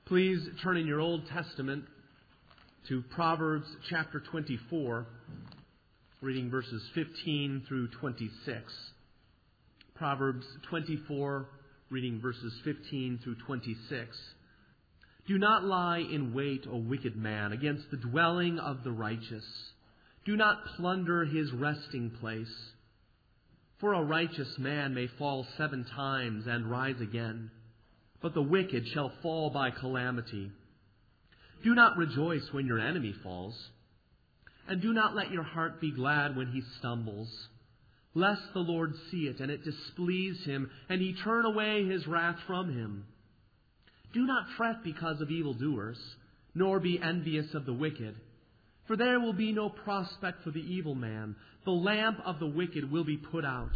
Please turn in your Old Testament to Proverbs chapter 24, reading verses 15 through 26. Proverbs 24, reading verses 15 through 26. Do not lie in wait, O wicked man, against the dwelling of the righteous. Do not plunder his resting place. For a righteous man may fall 7 times and rise again, but the wicked shall fall by calamity. Do not rejoice when your enemy falls, and do not let your heart be glad when he stumbles, lest the Lord see it and it displease him, and he turn away his wrath from him. Do not fret because of evildoers, nor be envious of the wicked, for there will be no prospect for the evil man. The lamp of the wicked will be put out.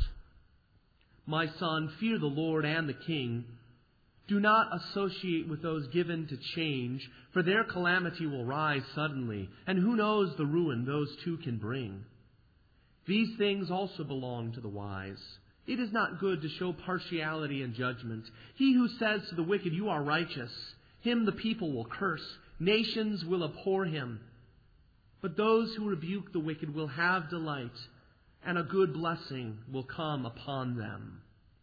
My son, fear the Lord and the king. Do not associate with those given to change, for their calamity will rise suddenly, and who knows the ruin those two can bring. These things also belong to the wise. It is not good to show partiality in judgment. He who says to the wicked, you are righteous, him the people will curse. Nations will abhor him. But those who rebuke the wicked will have delight, and a good blessing will come upon them.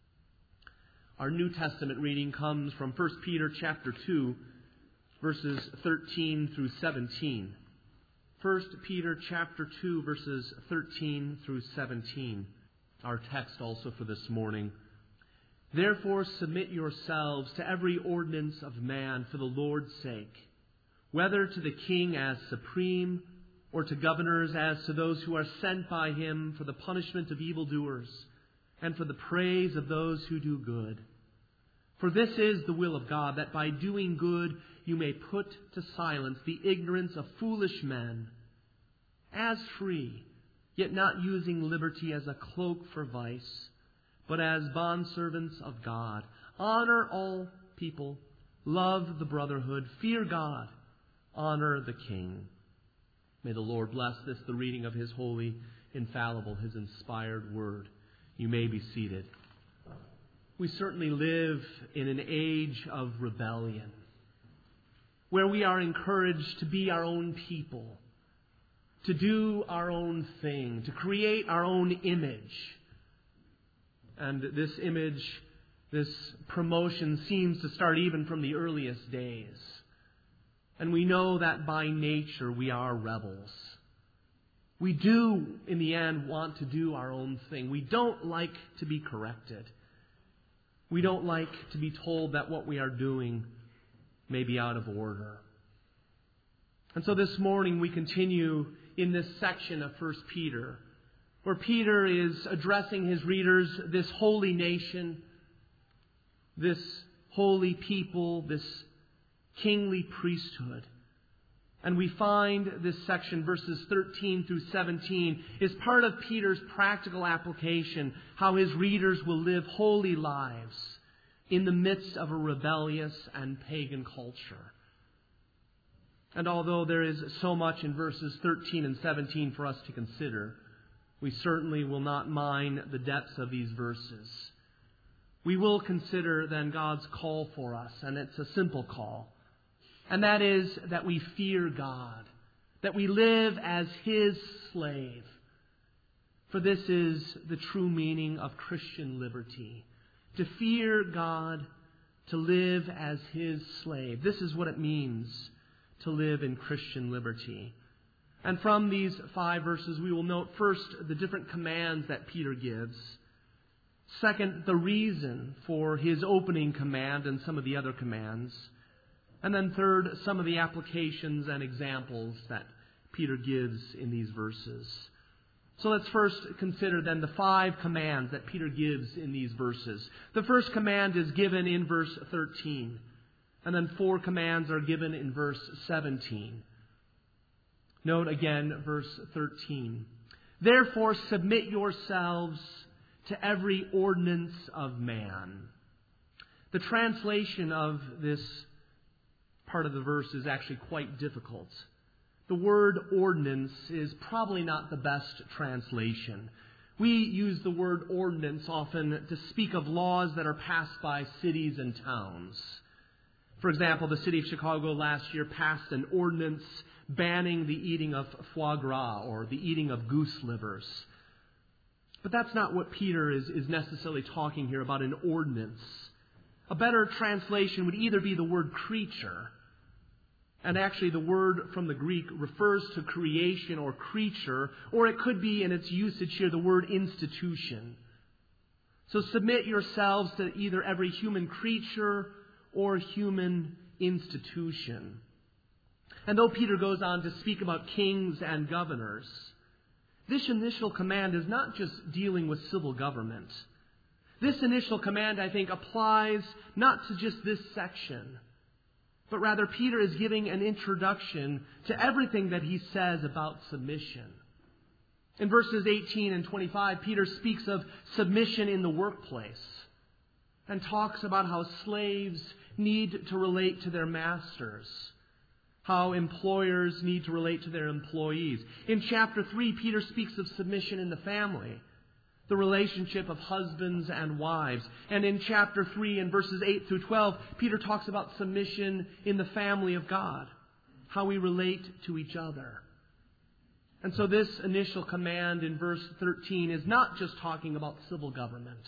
Our New Testament reading comes from 1 Peter chapter 2, verses 13 through 17. 1 Peter chapter 2, verses 13 through 17. Our text also for this morning. Therefore submit yourselves to every ordinance of man for the Lord's sake, whether to the king as supreme, or to governors as to those who are sent by him for the punishment of evildoers, and for the praise of those who do good. For this is the will of God, that by doing good you may put to silence the ignorance of foolish men. As free, yet not using liberty as a cloak for vice, but as bondservants of God. Honor all people, love the brotherhood, fear God, honor the king. May the Lord bless this, the reading of His holy, infallible, His inspired word. You may be seated. We certainly live in an age of rebellion, where we are encouraged to be our own people, to do our own thing, to create our own image. And this image, this promotion seems to start even from the earliest days. And we know that by nature we are rebels. We do, in the end, want to do our own thing. We don't like to be corrected. We don't like to be told that what we are doing may be out of order. And so this morning we continue in this section of 1 Peter, where Peter is addressing his readers, this holy nation, this holy people, this kingly priesthood. And we find this section, verses 13 through 17, is part of Peter's practical application, how his readers will live holy lives in the midst of a rebellious and pagan culture. And although there is so much in verses 13 and 17 for us to consider, we certainly will not mine the depths of these verses. We will consider then God's call for us, and it's a simple call. And that is that we fear God, that we live as His slave. For this is the true meaning of Christian liberty. To fear God, to live as His slave. This is what it means to live in Christian liberty. And from these 5 verses, we will note first the different commands that Peter gives. Second, the reason for his opening command and some of the other commands. And then third, some of the applications and examples that Peter gives in these verses. So let's first consider then the 5 commands that Peter gives in these verses. The first command is given in verse 13. And then 4 commands are given in verse 17. Note again verse 13. Therefore submit yourselves to every ordinance of man. The translation of this part of the verse is actually quite difficult. The word ordinance is probably not the best translation. We use the word ordinance often to speak of laws that are passed by cities and towns. For example, the city of Chicago last year passed an ordinance banning the eating of foie gras or the eating of goose livers. But that's not what Peter is necessarily talking here about, an ordinance. A better translation would either be the word creature, and actually the word from the Greek refers to creation or creature, or it could be in its usage here the word institution. So submit yourselves to either every human creature or human institution. And though Peter goes on to speak about kings and governors, this initial command is not just dealing with civil government. This initial command, I think, applies not to just this section, but rather Peter is giving an introduction to everything that he says about submission. In verses 18 and 25, Peter speaks of submission in the workplace and talks about how slaves need to relate to their masters, how employers need to relate to their employees. In chapter 3, Peter speaks of submission in the family, the relationship of husbands and wives. And in chapter 3, in verses 8 through 12, Peter talks about submission in the family of God, how we relate to each other. And so this initial command in verse 13 is not just talking about civil government.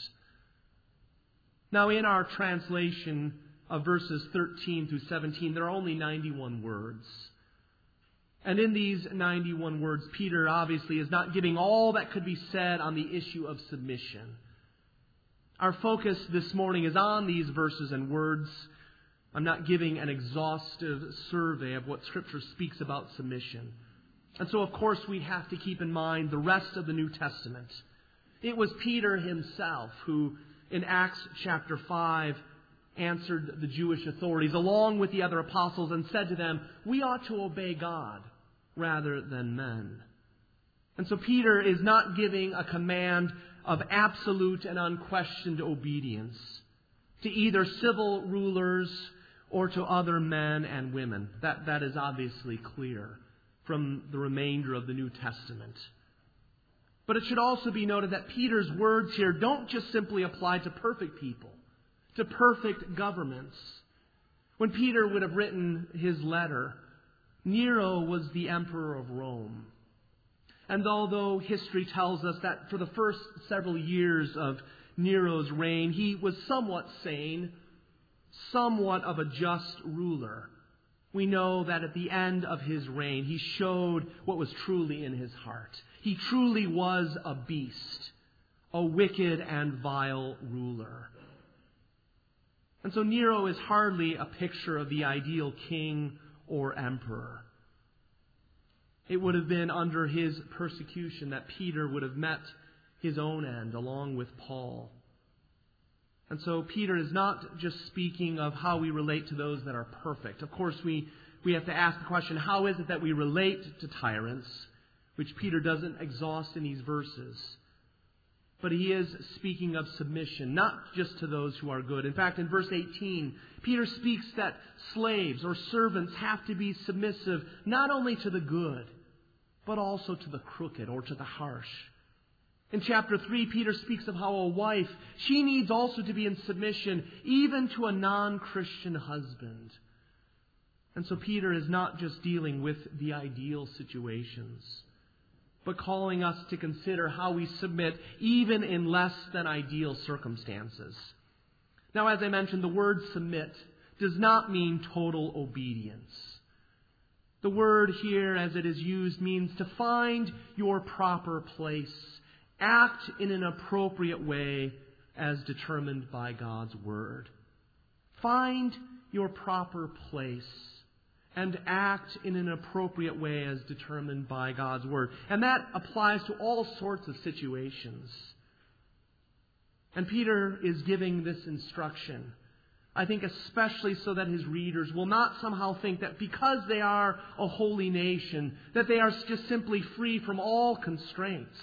Now, in our translation of verses 13 through 17, there are only 91 words. And in these 91 words, Peter obviously is not giving all that could be said on the issue of submission. Our focus this morning is on these verses and words. I'm not giving an exhaustive survey of what Scripture speaks about submission. And so, of course, we have to keep in mind the rest of the New Testament. It was Peter himself who, in Acts chapter 5, answered the Jewish authorities along with the other apostles and said to them, we ought to obey God rather than men. And so Peter is not giving a command of absolute and unquestioned obedience to either civil rulers or to other men and women. That is obviously clear from the remainder of the New Testament. But it should also be noted that Peter's words here don't just simply apply to perfect people, to perfect governments. When Peter would have written his letter, Nero was the emperor of Rome. And although history tells us that for the first several years of Nero's reign, he was somewhat sane, somewhat of a just ruler, we know that at the end of his reign, he showed what was truly in his heart. He truly was a beast, a wicked and vile ruler. And so Nero is hardly a picture of the ideal king or emperor. It would have been under his persecution that Peter would have met his own end along with Paul. And so Peter is not just speaking of how we relate to those that are perfect. Of course, we have to ask the question, how is it that we relate to tyrants, which Peter doesn't exhaust in these verses. But he is speaking of submission, not just to those who are good. In fact, in verse 18, Peter speaks that slaves or servants have to be submissive not only to the good, but also to the crooked or to the harsh. In chapter 3, Peter speaks of how a wife, she needs also to be in submission even to a non-Christian husband. And so Peter is not just dealing with the ideal situations, but calling us to consider how we submit even in less than ideal circumstances. Now, as I mentioned, the word submit does not mean total obedience. The word here, as it is used, means to find your proper place, act in an appropriate way as determined by God's Word. Find your proper place and act in an appropriate way as determined by God's Word. And that applies to all sorts of situations. And Peter is giving this instruction, I think especially so that his readers will not somehow think that because they are a holy nation, that they are just simply free from all constraints.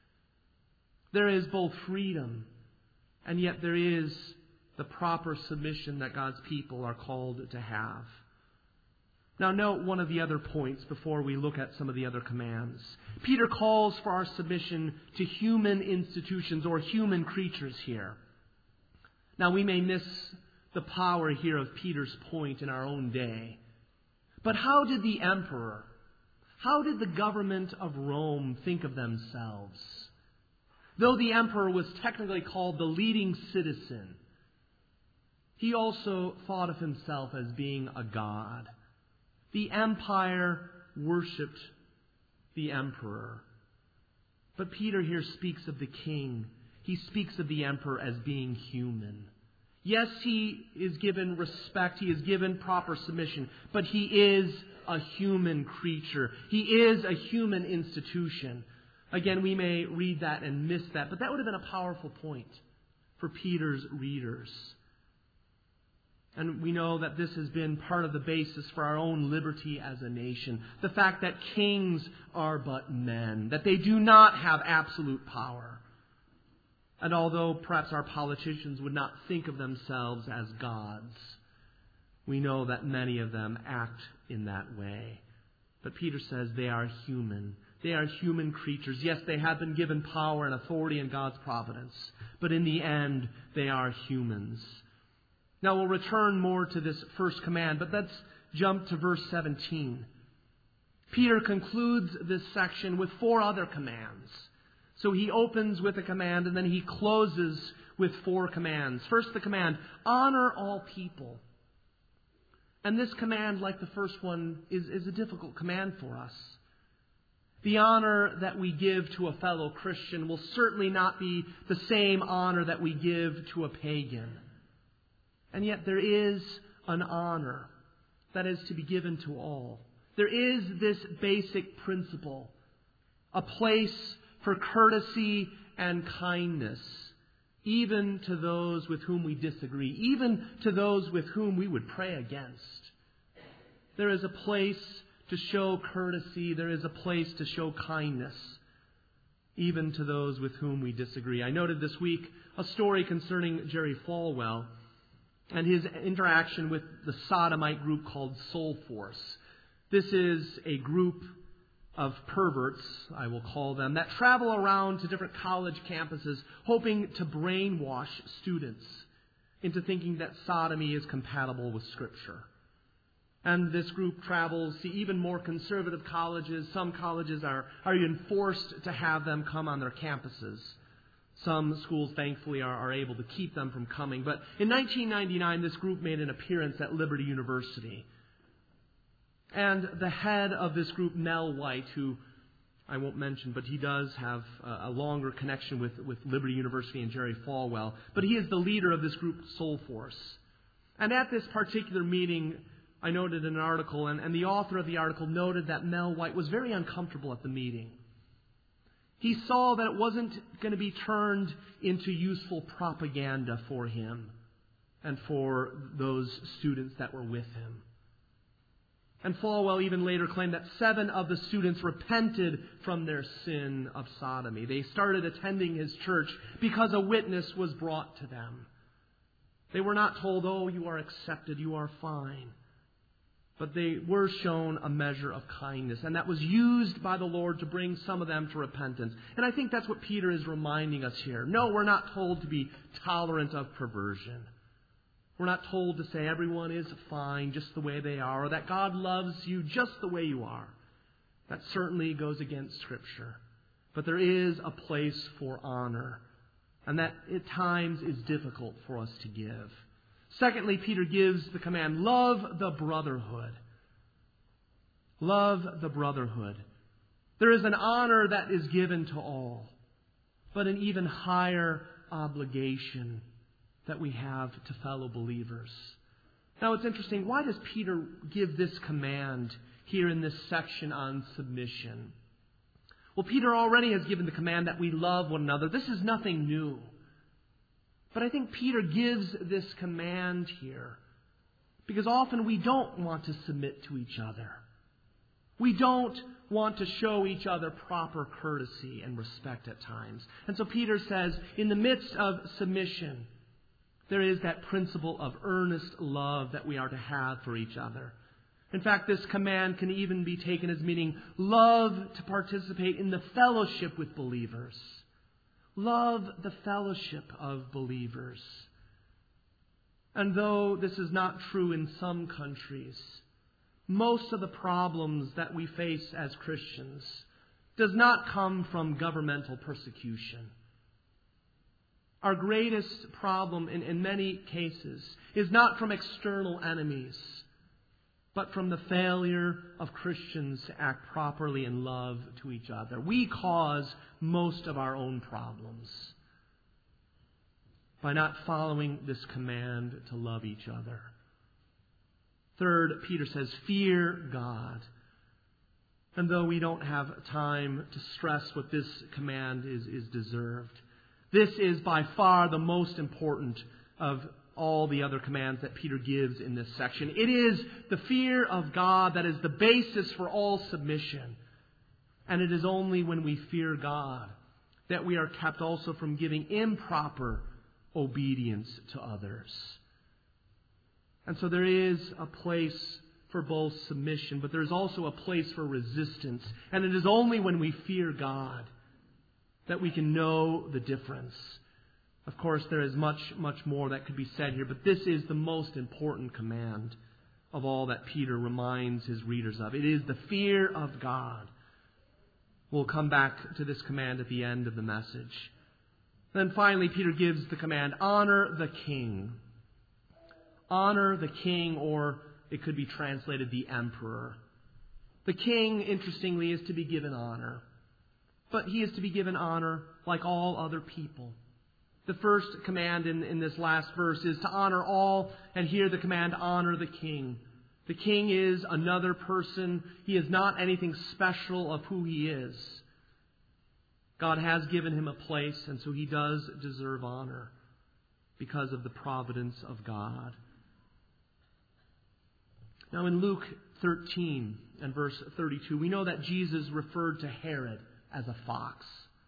There is both freedom, and yet there is the proper submission that God's people are called to have. Now note one of the other points before we look at some of the other commands. Peter calls for our submission to human institutions or human creatures here. Now we may miss the power here of Peter's point in our own day. But how did the emperor, how did the government of Rome think of themselves? Though the emperor was technically called the leading citizen, he also thought of himself as being a god. The empire worshipped the emperor. But Peter here speaks of the king. He speaks of the emperor as being human. Yes, he is given respect. He is given proper submission. But he is a human creature. He is a human institution. Again, we may read that and miss that. But that would have been a powerful point for Peter's readers. And we know that this has been part of the basis for our own liberty as a nation. The fact that kings are but men, that they do not have absolute power. And although perhaps our politicians would not think of themselves as gods, we know that many of them act in that way. But Peter says they are human. They are human creatures. Yes, they have been given power and authority in God's providence. But in the end, they are humans. Now we'll return more to this first command, but let's jump to verse 17. Peter concludes this section with 4 other commands. So he opens with a command and then he closes with 4 commands. First, the command, honor all people. And this command, like the first one, is a difficult command for us. The honor that we give to a fellow Christian will certainly not be the same honor that we give to a pagan. And yet there is an honor that is to be given to all. There is this basic principle, a place for courtesy and kindness, even to those with whom we disagree, even to those with whom we would pray against. There is a place to show courtesy. There is a place to show kindness, even to those with whom we disagree. I noted this week a story concerning Jerry Falwell and his interaction with the sodomite group called Soul Force. This is a group of perverts, I will call them, that travel around to different college campuses hoping to brainwash students into thinking that sodomy is compatible with Scripture. And this group travels to even more conservative colleges. Some colleges are even forced to have them come on their campuses. Some schools, thankfully, are able to keep them from coming. But in 1999, this group made an appearance at Liberty University. And the head of this group, Mel White, who I won't mention, but he does have a longer connection with Liberty University and Jerry Falwell. But he is the leader of this group, Soul Force. And at this particular meeting, I noted an article, and the author of the article noted that Mel White was very uncomfortable at the meeting. He saw that it wasn't going to be turned into useful propaganda for him and for those students that were with him. And Falwell even later claimed that 7 of the students repented from their sin of sodomy. They started attending his church because a witness was brought to them. They were not told, oh, you are accepted, you are fine. But they were shown a measure of kindness. And that was used by the Lord to bring some of them to repentance. And I think that's what Peter is reminding us here. No, we're not told to be tolerant of perversion. We're not told to say everyone is fine just the way they are, or that God loves you just the way you are. That certainly goes against Scripture. But there is a place for honor. And that at times is difficult for us to give. Secondly, Peter gives the command, love the brotherhood. Love the brotherhood. There is an honor that is given to all, but an even higher obligation that we have to fellow believers. Now it's interesting, why does Peter give this command here in this section on submission? Well, Peter already has given the command that we love one another. This is nothing new. But I think Peter gives this command here because often we don't want to submit to each other. We don't want to show each other proper courtesy and respect at times. And so Peter says, in the midst of submission, there is that principle of earnest love that we are to have for each other. In fact, this command can even be taken as meaning love to participate in the fellowship with believers. Love the fellowship of believers. And though this is not true in some countries, most of the problems that we face as Christians does not come from governmental persecution. Our greatest problem in many cases is not from external enemies, but from the failure of Christians to act properly in love to each other. We cause most of our own problems by not following this command to love each other. Third, Peter says, fear God. And though we don't have time to stress what this command is deserved, this is by far the most important of all the other commands that Peter gives in this section. It is the fear of God that is the basis for all submission. And it is only when we fear God that we are kept also from giving improper obedience to others. And so there is a place for both submission, but there is also a place for resistance. And it is only when we fear God that we can know the difference. Of course, there is much, much more that could be said here, but this is the most important command of all that Peter reminds his readers of. It is the fear of God. We'll come back to this command at the end of the message. Then finally, Peter gives the command, honor the king. Honor the king, or it could be translated the emperor. The king, interestingly, is to be given honor. But he is to be given honor like all other people. The first command in this last verse is to honor all, and here the command, honor the king. The king is another person. He is not anything special of who he is. God has given him a place, and so he does deserve honor because of the providence of God. Now in Luke 13 and verse 32, we know that Jesus referred to Herod as a fox.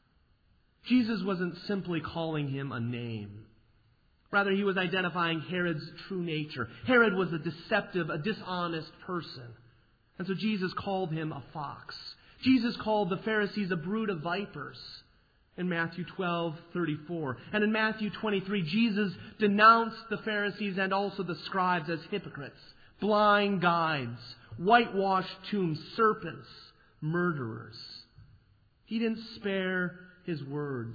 Jesus wasn't simply calling him a name. Rather, he was identifying Herod's true nature. Herod was a deceptive, a dishonest person. And so Jesus called him a fox. Jesus called the Pharisees a brood of vipers in Matthew 12:34. And in Matthew 23, Jesus denounced the Pharisees and also the scribes as hypocrites, blind guides, whitewashed tombs, serpents, murderers. He didn't spare his words.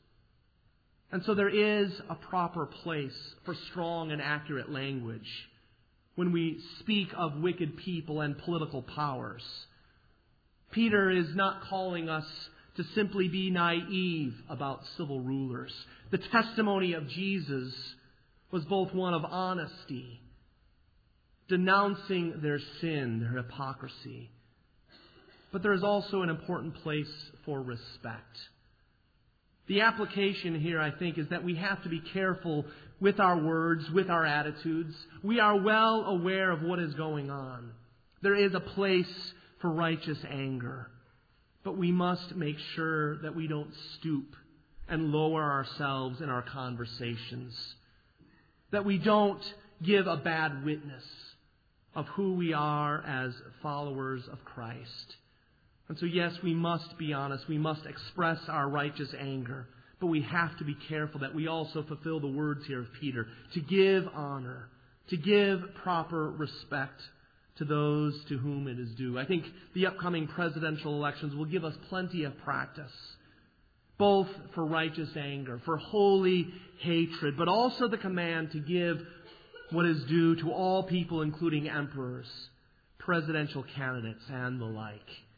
And so there is a proper place for strong and accurate language when we speak of wicked people and political powers. Peter is not calling us to simply be naive about civil rulers. The testimony of Jesus was both one of honesty, denouncing their sin, their hypocrisy. But there is also an important place for respect. The application here, I think, is that we have to be careful with our words, with our attitudes. We are well aware of what is going on. There is a place for righteous anger. But we must make sure that we don't stoop and lower ourselves in our conversations. That we don't give a bad witness of who we are as followers of Christ. And so, yes, we must be honest. We must express our righteous anger. But we have to be careful that we also fulfill the words here of Peter. To give honor. To give proper respect to those to whom it is due. I think the upcoming presidential elections will give us plenty of practice. Both for righteous anger, for holy hatred, but also the command to give what is due to all people, including emperors, presidential candidates, and the like.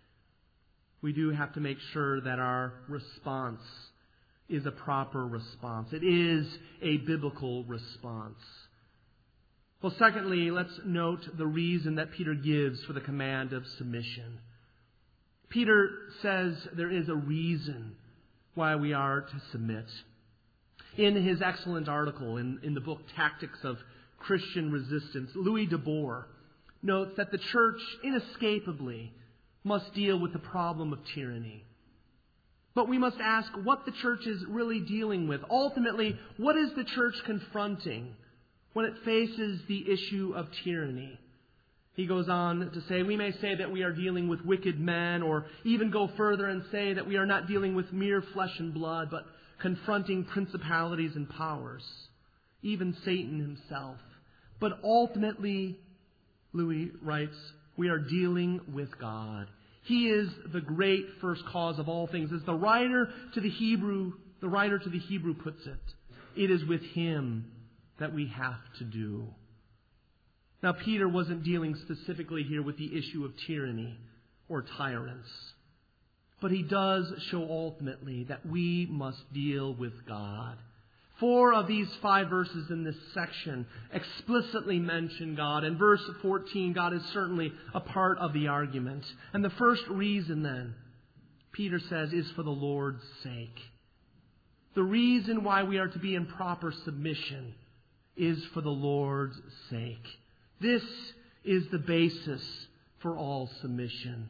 We do have to make sure that our response is a proper response. It is a biblical response. Well, secondly, let's note the reason that Peter gives for the command of submission. Peter says there is a reason why we are to submit. In his excellent article in the book Tactics of Christian Resistance, Louis de Boer notes that the church inescapably must deal with the problem of tyranny. But we must ask what the church is really dealing with. Ultimately, what is the church confronting when it faces the issue of tyranny? He goes on to say, we may say that we are dealing with wicked men, or even go further and say that we are not dealing with mere flesh and blood, but confronting principalities and powers, even Satan himself. But ultimately, Louis writes, we are dealing with God. He is the great first cause of all things. As the writer to the Hebrew puts it, it is with Him that we have to do. Now, Peter wasn't dealing specifically here with the issue of tyranny or tyrants. But he does show ultimately that we must deal with God. 4 of these 5 verses in this section explicitly mention God. In verse 14, God is certainly a part of the argument. And the first reason then, Peter says, is for the Lord's sake. The reason why we are to be in proper submission is for the Lord's sake. This is the basis for all submission.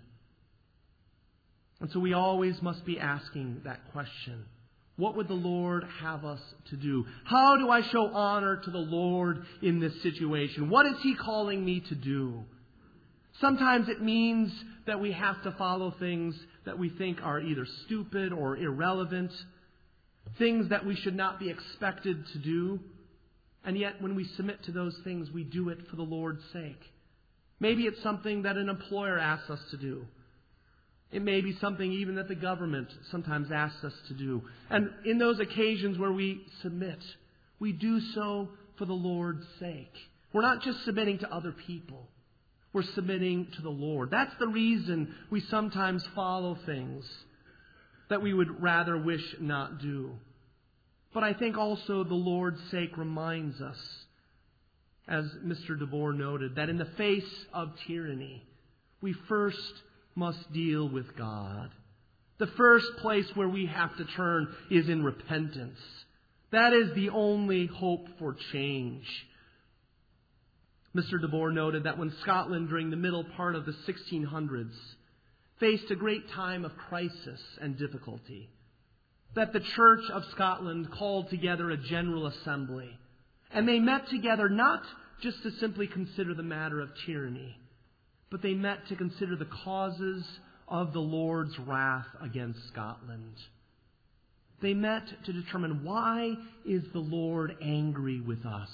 And so we always must be asking that question. What would the Lord have us to do? How do I show honor to the Lord in this situation? What is He calling me to do? Sometimes it means that we have to follow things that we think are either stupid or irrelevant, things that we should not be expected to do. And yet when we submit to those things, we do it for the Lord's sake. Maybe it's something that an employer asks us to do. It may be something even that the government sometimes asks us to do. And in those occasions where we submit, we do so for the Lord's sake. We're not just submitting to other people. We're submitting to the Lord. That's the reason we sometimes follow things that we would rather wish not do. But I think also the Lord's sake reminds us, as Mr. DeBoer noted, that in the face of tyranny, we first must deal with God. The first place where we have to turn is in repentance. That is the only hope for change. Mr. DeBoer noted that when Scotland, during the middle part of the 1600s, faced a great time of crisis and difficulty, that the Church of Scotland called together a General Assembly. And they met together not just to simply consider the matter of tyranny, but they met to consider the causes of the Lord's wrath against Scotland. They met to determine, why is the Lord angry with us?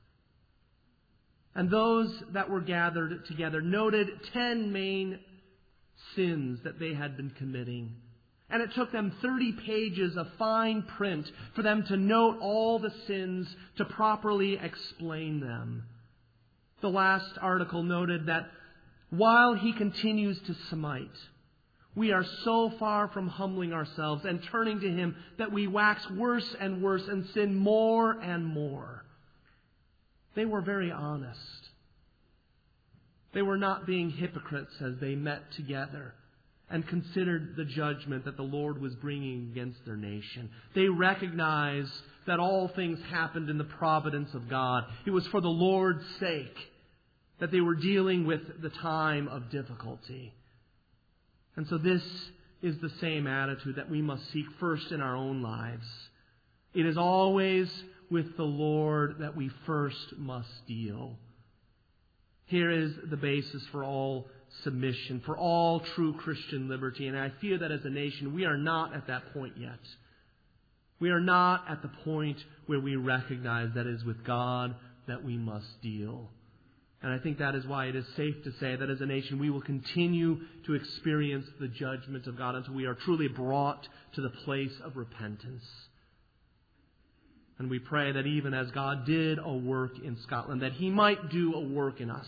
And those that were gathered together noted 10 main sins that they had been committing. And it took them 30 pages of fine print for them to note all the sins, to properly explain them. The last article noted that while he continues to smite, we are so far from humbling ourselves and turning to Him that we wax worse and worse and sin more and more. They were very honest. They were not being hypocrites as they met together and considered the judgment that the Lord was bringing against their nation. They recognized that all things happened in the providence of God. It was for the Lord's sake that they were dealing with the time of difficulty. And so this is the same attitude that we must seek first in our own lives. It is always with the Lord that we first must deal. Here is the basis for all submission, for all true Christian liberty. And I fear that as a nation, we are not at that point yet. We are not at the point where we recognize that it is with God that we must deal. And I think that is why it is safe to say that as a nation we will continue to experience the judgment of God until we are truly brought to the place of repentance. And we pray that even as God did a work in Scotland, that He might do a work in us.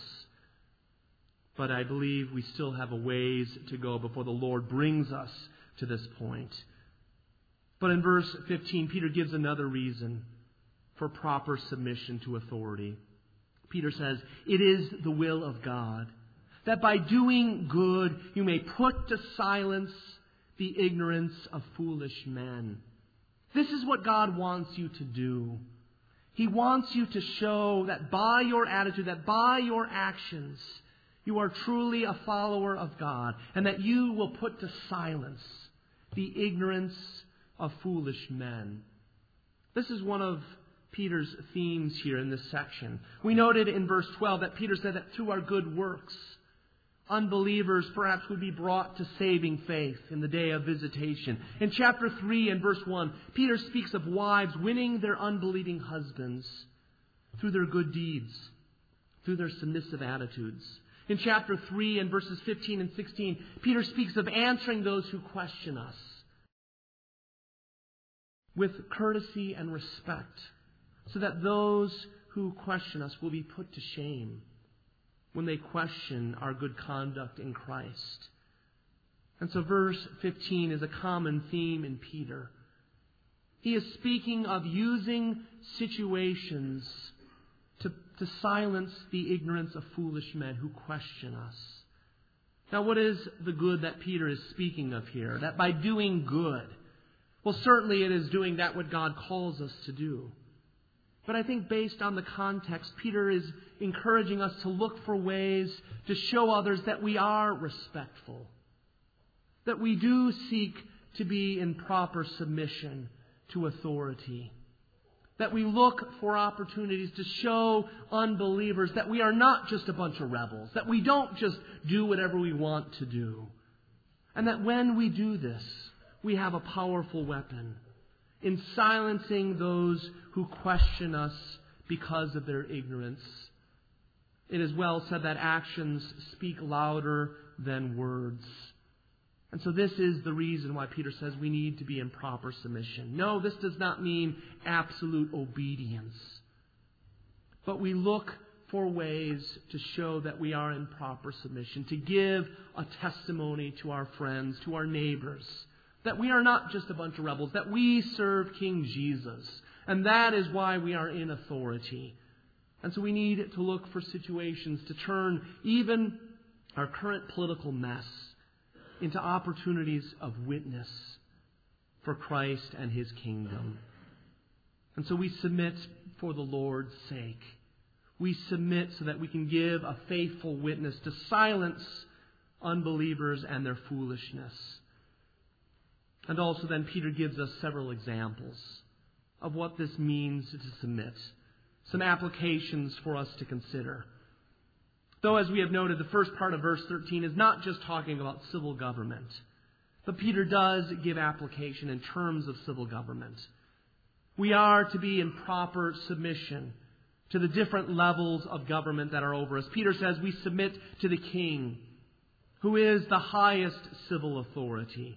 But I believe we still have a ways to go before the Lord brings us to this point. But in verse 15, Peter gives another reason for proper submission to authority. Peter says, it is the will of God that by doing good you may put to silence the ignorance of foolish men. This is what God wants you to do. He wants you to show that by your attitude, that by your actions, you are truly a follower of God, and that you will put to silence the ignorance of foolish men. This is one of Peter's themes here in this section. We noted in verse 12 that Peter said that through our good works, unbelievers perhaps would be brought to saving faith in the day of visitation. In chapter 3 and verse 1, Peter speaks of wives winning their unbelieving husbands through their good deeds, through their submissive attitudes. In chapter 3 and verses 15 and 16, Peter speaks of answering those who question us with courtesy and respect, so that those who question us will be put to shame when they question our good conduct in Christ. And so verse 15 is a common theme in Peter. He is speaking of using situations to silence the ignorance of foolish men who question us. Now, what is the good that Peter is speaking of here? That by doing good, well, certainly it is doing that what God calls us to do. But I think based on the context, Peter is encouraging us to look for ways to show others that we are respectful, that we do seek to be in proper submission to authority, that we look for opportunities to show unbelievers that we are not just a bunch of rebels, that we don't just do whatever we want to do, and that when we do this, we have a powerful weapon in silencing those who question us because of their ignorance. It is well said that actions speak louder than words. And so this is the reason why Peter says we need to be in proper submission. No, this does not mean absolute obedience. But we look for ways to show that we are in proper submission, to give a testimony to our friends, to our neighbors, that we are not just a bunch of rebels, that we serve King Jesus. And that is why we are in authority. And so we need to look for situations to turn even our current political mess into opportunities of witness for Christ and His kingdom. And so we submit for the Lord's sake. We submit so that we can give a faithful witness to silence unbelievers and their foolishness. And also then Peter gives us several examples of what this means to submit. Some applications for us to consider. Though, as we have noted, the first part of verse 13 is not just talking about civil government. But Peter does give application in terms of civil government. We are to be in proper submission to the different levels of government that are over us. Peter says we submit to the king, who is the highest civil authority.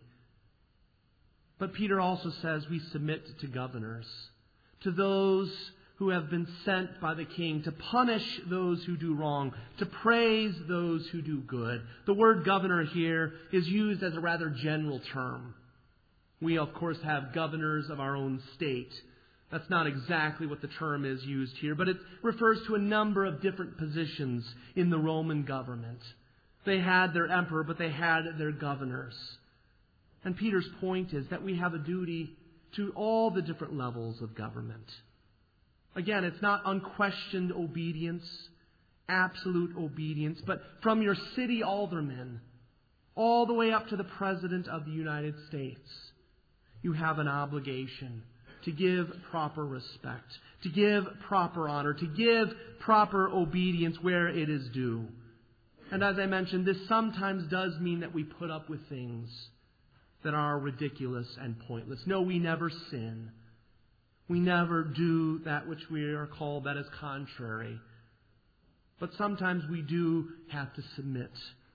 But Peter also says we submit to governors, to those who have been sent by the king to punish those who do wrong, to praise those who do good. The word governor here is used as a rather general term. We, of course, have governors of our own state. That's not exactly what the term is used here, but it refers to a number of different positions in the Roman government. They had their emperor, but they had their governors. And Peter's point is that we have a duty to all the different levels of government. Again, it's not unquestioned obedience, absolute obedience, but from your city alderman all the way up to the President of the United States, you have an obligation to give proper respect, to give proper honor, to give proper obedience where it is due. And as I mentioned, this sometimes does mean that we put up with things that are ridiculous and pointless. No, we never sin. We never do that which we are called that is contrary. But sometimes we do have to submit.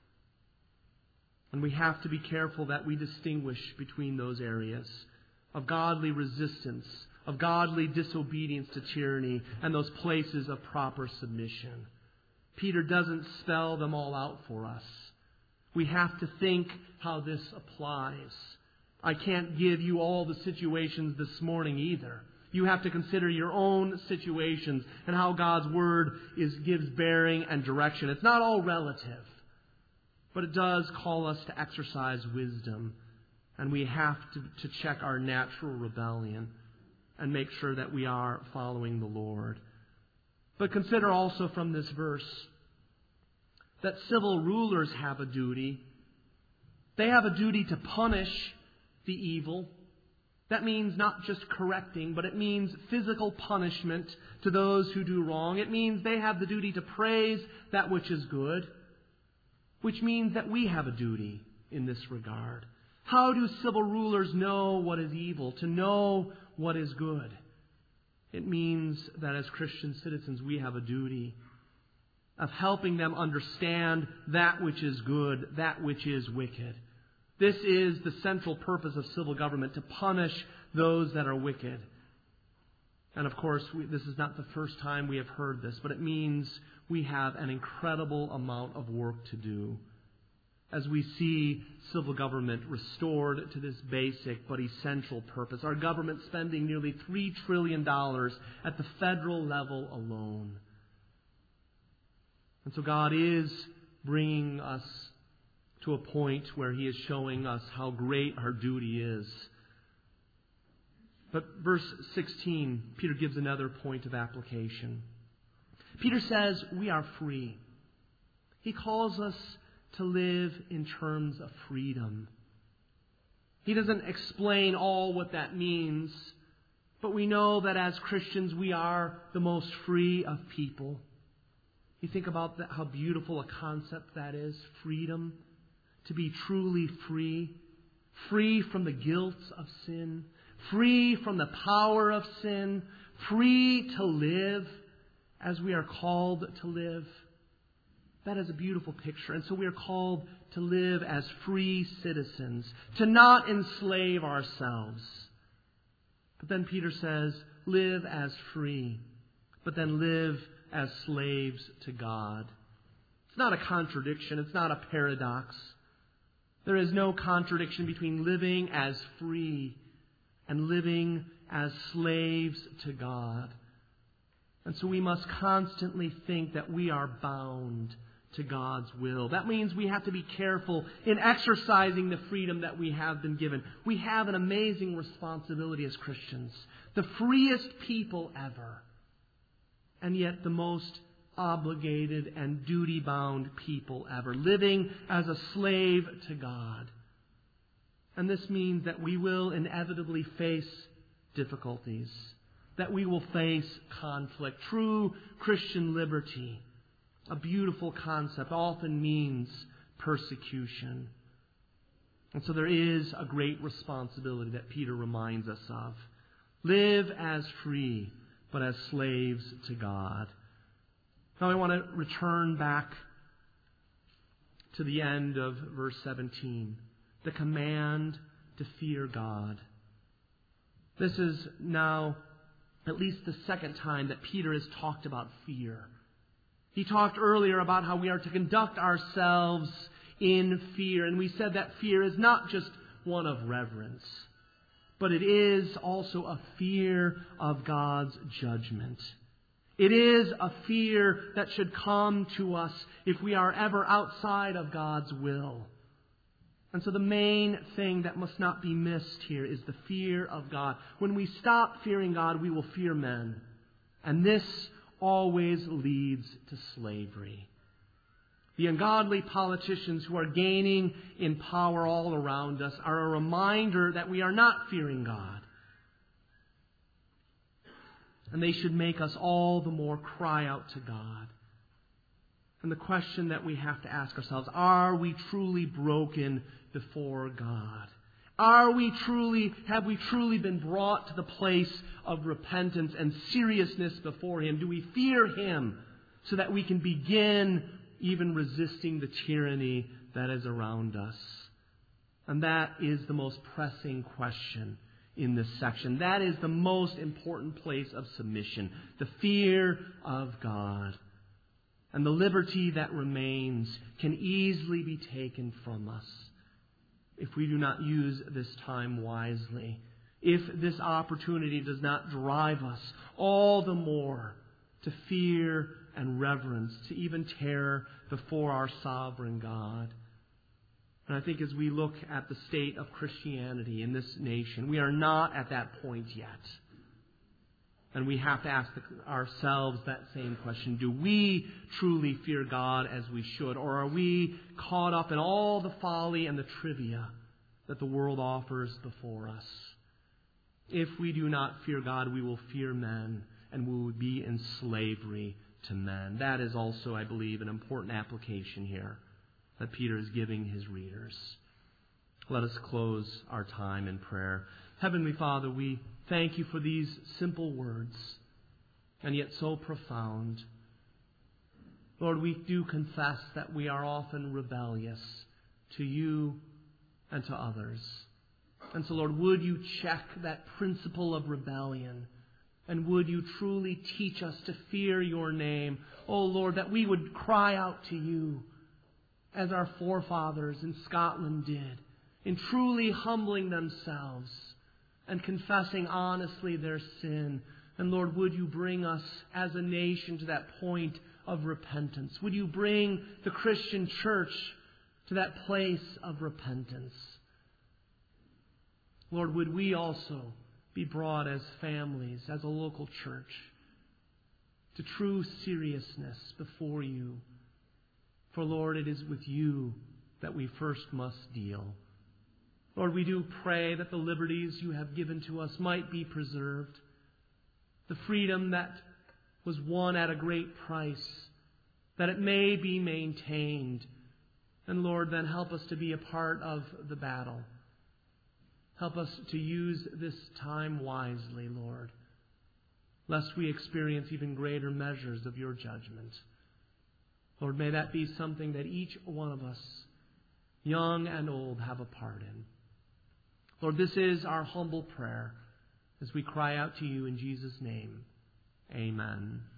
And we have to be careful that we distinguish between those areas of godly resistance, of godly disobedience to tyranny, and those places of proper submission. Peter doesn't spell them all out for us. We have to think how this applies. I can't give you all the situations this morning either. You have to consider your own situations and how God's Word gives bearing and direction. It's not all relative, but it does call us to exercise wisdom. And we have to check our natural rebellion and make sure that we are following the Lord. But consider also from this verse that civil rulers have a duty. They have a duty to punish the evil. That means not just correcting, but it means physical punishment to those who do wrong. It means they have the duty to praise that which is good, which means that we have a duty in this regard. How do civil rulers know what is evil, to know what is good? It means that as Christian citizens we have a duty of helping them understand that which is good, that which is wicked. This is the central purpose of civil government, to punish those that are wicked. And of course, this is not the first time we have heard this, but it means we have an incredible amount of work to do as we see civil government restored to this basic but essential purpose. Our government spending nearly $3 trillion at the federal level alone. And so God is bringing us to a point where He is showing us how great our duty is. But verse 16, Peter gives another point of application. Peter says we are free. He calls us to live in terms of freedom. He doesn't explain all what that means, but we know that as Christians we are the most free of people. You think about that, how beautiful a concept that is, freedom, to be truly free, free from the guilt of sin, free from the power of sin, free to live as we are called to live. That is a beautiful picture. And so we are called to live as free citizens, to not enslave ourselves. But then Peter says, live as free, but then live as slaves to God. It's not a contradiction. It's not a paradox. There is no contradiction between living as free and living as slaves to God. And so we must constantly think that we are bound to God's will. That means we have to be careful in exercising the freedom that we have been given. We have an amazing responsibility as Christians. The freest people ever. And yet the most obligated and duty-bound people ever. Living as a slave to God. And this means that we will inevitably face difficulties. That we will face conflict. True Christian liberty, a beautiful concept, often means persecution. And so there is a great responsibility that Peter reminds us of. Live as free, but as slaves to God. Now I want to return back to the end of verse 17. The command to fear God. This is now at least the second time that Peter has talked about fear. He talked earlier about how we are to conduct ourselves in fear. And we said that fear is not just one of reverence, but it is also a fear of God's judgment. It is a fear that should come to us if we are ever outside of God's will. And so the main thing that must not be missed here is the fear of God. When we stop fearing God, we will fear men. And this always leads to slavery. The ungodly politicians who are gaining in power all around us are a reminder that we are not fearing God. And they should make us all the more cry out to God. And the question that we have to ask ourselves, are we truly broken before God? Have we truly been brought to the place of repentance and seriousness before Him? Do we fear Him so that we can begin even resisting the tyranny that is around us? And that is the most pressing question in this section. That is the most important place of submission. The fear of God. And the liberty that remains can easily be taken from us if we do not use this time wisely. If this opportunity does not drive us all the more to fear and reverence, to even terror before our sovereign God. And I think as we look at the state of Christianity in this nation, we are not at that point yet. And we have to ask ourselves that same question. Do we truly fear God as we should? Or are we caught up in all the folly and the trivia that the world offers before us? If we do not fear God, we will fear men and we will be in slavery to men. That is also, I believe, an important application here that Peter is giving his readers. Let us close our time in prayer. Heavenly Father, we thank you for these simple words, and yet so profound. Lord, we do confess that we are often rebellious to you and to others. And so, Lord, would you check that principle of rebellion? And would you truly teach us to fear your name? Oh, Lord, that we would cry out to you as our forefathers in Scotland did, in truly humbling themselves and confessing honestly their sin. And Lord, would you bring us as a nation to that point of repentance? Would you bring the Christian church to that place of repentance? Lord, would we also be brought as families, as a local church, to true seriousness before you? For Lord, it is with you that we first must deal. Lord, we do pray that the liberties you have given to us might be preserved. The freedom that was won at a great price, that it may be maintained. And Lord, then help us to be a part of the battle. Help us to use this time wisely, Lord, lest we experience even greater measures of your judgment. Lord, may that be something that each one of us, young and old, have a part in. Lord, this is our humble prayer as we cry out to you in Jesus' name. Amen.